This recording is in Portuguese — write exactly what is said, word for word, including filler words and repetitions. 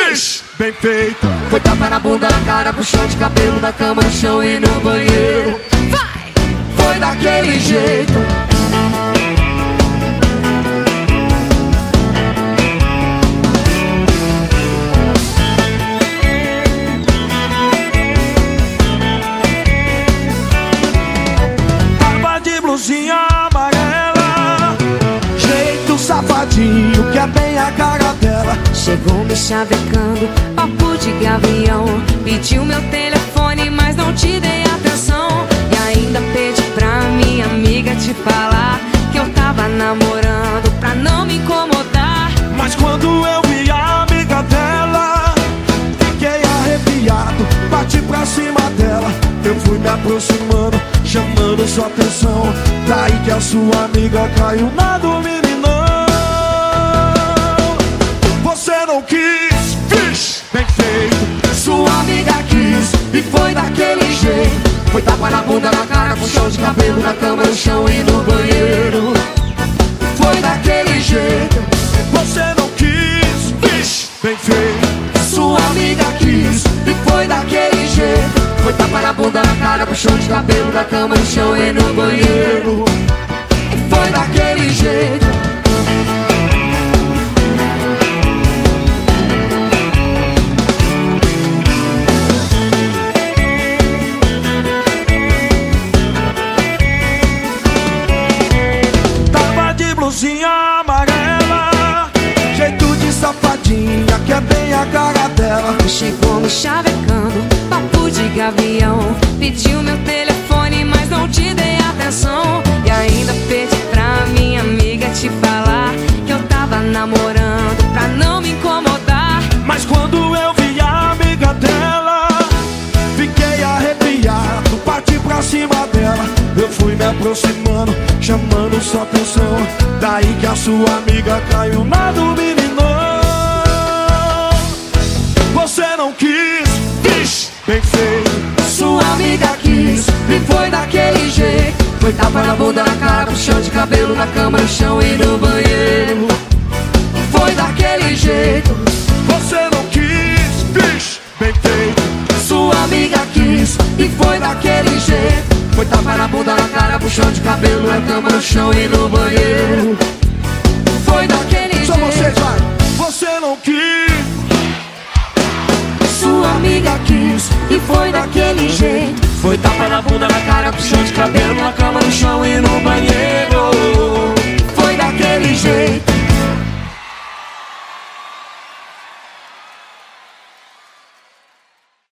Fish, bem feito. Foi tapa na bunda, na cara, puxão de cabelo, na cama, no chão e no banheiro. Vai! Foi daquele jeito. Tava de blusinha amarela, jeito safadinho, que é bem a cara dela. Chegou me chavecando, papo de gavião. Pediu meu telefone, mas não te dei atenção. E ainda pedi pra minha amiga te falar que eu tava namorando, pra não me incomodar. Mas quando eu vi a amiga dela, fiquei arrepiado, bati pra cima dela. Eu fui me aproximando, chamando sua atenção. Daí que a sua amiga caiu na do meninão. Você não quis, fish, bem feito. Sua amiga quis e foi daquele jeito. Foi tapa na bunda, na cara, puxão de cabelo, na cama, no chão e no banheiro. Foi daquele jeito. Você não quis, fish, bem feito. Sua amiga quis e foi daquele jeito. Foi tapa na bunda, na cara, puxão de cabelo, na cama, no chão e no banheiro. Foi daquele jeito. Blusinha amarela, jeito de safadinha, que é bem a cara dela. Chegou me chavecando, papo de gavião. Pediu meu telefone, mas não te dei atenção. E ainda pedi pra minha amiga te falar que eu tava namorando, pra não me incomodar. Mas quando eu vi a amiga dela, fiquei arrepiado, parti pra cima dela. Eu fui me aproximando, chamando sua atenção. Daí que a sua amiga caiu na do meninão. Você não quis, fish, bem feito. Sua amiga quis e foi daquele jeito. Foi tapa na bunda, na cara, puxão de cabelo, na cama, no chão e no banheiro. Foi daquele jeito. Você não quis, fish, bem feito. Sua amiga quis e foi daquele jeito. Foi tapa na bunda, na cara, puxão de cabelo, na cama, no chão e no banheiro. Foi daquele Só jeito. vocês, vai. Você não quis. Sua amiga quis e foi daquele jeito. Foi tapa na bunda, na cara, puxão de cabelo, na cama, no chão e no banheiro.